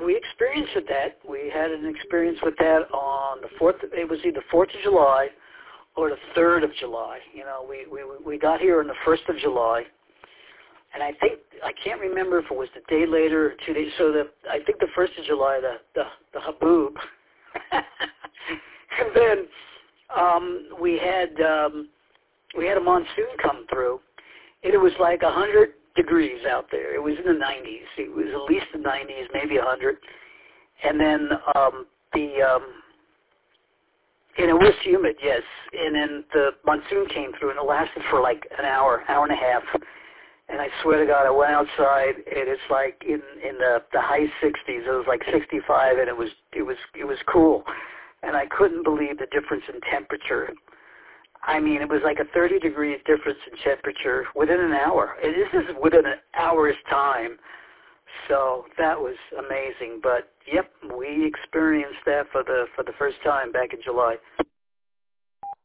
we experienced that. We had an experience with that on the 4th. It was either 4th of July or the 3rd of July. You know, we got here on the 1st of July, and I can't remember if it was the day later or 2 days. So I think the 1st of July, the haboob, and then we had a monsoon come through, and it was like 100 degrees out there. It was in the 90s. It was at least the 90s, maybe 100. And then and it was humid, yes. And then the monsoon came through, and it lasted for like an hour and a half. And I swear to God, I went outside, and it's like in the high 60s. It was like 65, and it was cool. And I couldn't believe the difference in temperature. I mean, it was like a 30-degree difference in temperature within an hour. And this is within an hour's time. So that was amazing. But, yep, we experienced that for the first time back in July.